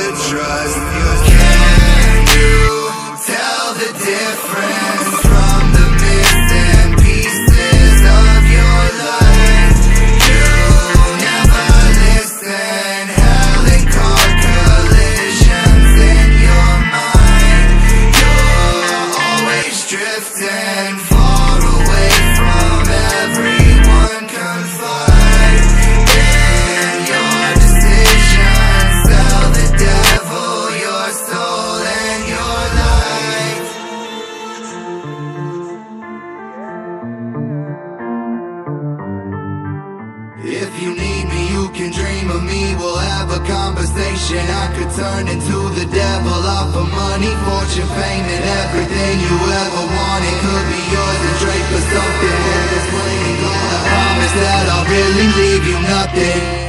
to trust you. Can you tell the difference from the missing pieces of your life? You never listen, hell and car collisions in your mind. You're always drifting far away from everyone. Confide in your decisions. Tell the devil your soul and your life. If you need me, you can dream of me. We'll have a conversation. I could turn into the devil off of money, fortune, fame, and everything you ever wanted could be yours and trade for something worth explaining. I promise that I'll really leave you nothing.